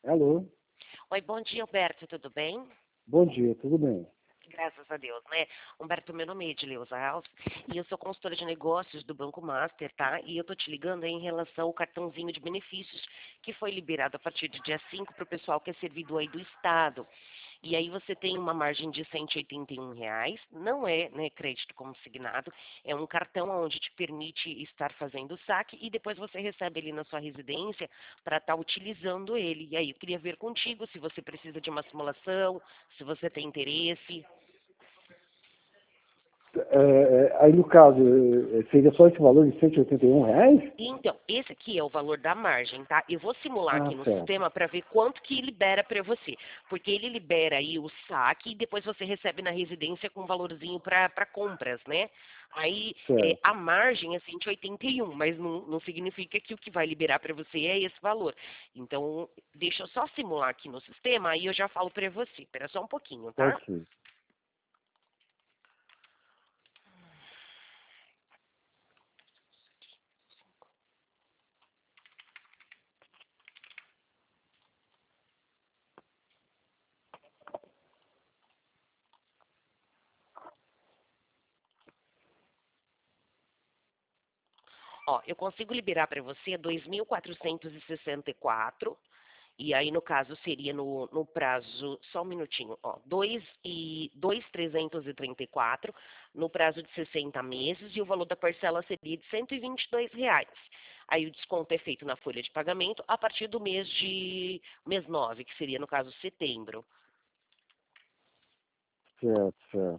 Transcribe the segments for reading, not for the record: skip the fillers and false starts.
Alô? Oi, bom dia, Humberto, tudo bem? Bom dia, tudo bem? Graças a Deus, né? Humberto, meu nome é Edileuza Alves e eu sou consultora de negócios do Banco Master, tá? E eu tô te ligando aí em relação ao cartãozinho de benefícios que foi liberado a partir do dia 5 para o pessoal que é servido aí do Estado. E aí você tem uma margem de R$ 181, não é, né, crédito consignado, é um cartão onde te permite estar fazendo o saque e depois você recebe ele na sua residência para estar utilizando ele. E aí eu queria ver contigo se você precisa de uma simulação, se você tem interesse. Aí, no caso, seria só esse valor de R$ 181? Então, esse aqui é o valor da margem, tá? Eu vou simular Ah, aqui no certo. sistema para ver quanto que libera para você. Porque ele libera aí o saque e depois você recebe na residência com um valorzinho para compras, né? Aí a Certo. margem é 181, mas não significa que o que vai liberar para você é esse valor. Então, deixa eu só simular aqui no sistema, aí eu já falo para você. Espera só um pouquinho, tá? Ok. Ó, eu consigo liberar para você 2.464. E aí, no caso, seria no prazo, só um minutinho, ó, 2.334 no prazo de 60 meses e o valor da parcela seria de R$ 122. Aí o desconto é feito na folha de pagamento a partir do mês 9, que seria, no caso, setembro. Certo, certo.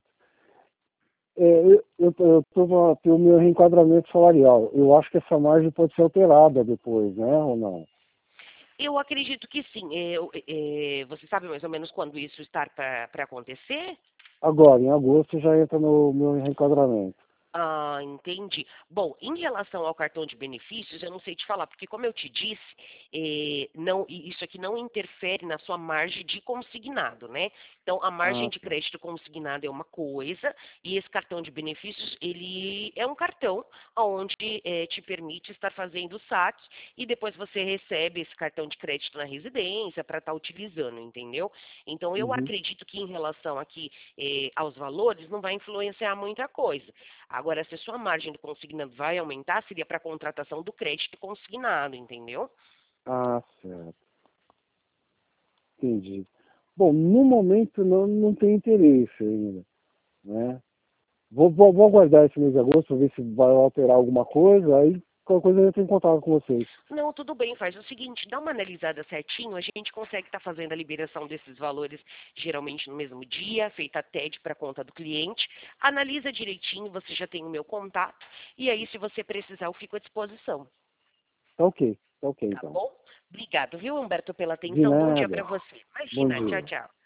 Eu estou ter o meu reenquadramento salarial. Eu acho que essa margem pode ser alterada depois, né? Ou não? Eu acredito que sim. Você sabe mais ou menos quando isso está para acontecer? Agora, em agosto, já entra no meu reenquadramento. Ah, entendi. Bom, em relação ao cartão de benefícios, eu não sei te falar, porque como eu te disse, isso aqui não interfere na sua margem de consignado, né? Então, a margem Ah, de tá. crédito consignado é uma coisa, e esse cartão de benefícios, ele é um cartão onde te permite estar fazendo o saque, e depois você recebe esse cartão de crédito na residência para estar utilizando, entendeu? Então, eu Uhum. acredito que em relação aqui aos valores, não vai influenciar muita coisa. Agora, se a sua margem de consignado vai aumentar, seria para a contratação do crédito consignado, entendeu? Ah, certo. Entendi. Bom, no momento não tem interesse ainda, né? Vou aguardar esse mês de agosto, ver se vai alterar alguma coisa, aí qualquer coisa eu entro em contato com vocês. Não, tudo bem, faz o seguinte, dá uma analisada certinho, a gente consegue estar fazendo a liberação desses valores geralmente no mesmo dia, feita a TED para conta do cliente, analisa direitinho, você já tem o meu contato, e aí se você precisar eu fico à disposição, Tá ok tá então. bom? Obrigado, viu, Humberto, pela De atenção, bom dia para nada. você. Bom Imagina, tchau, dia. tchau.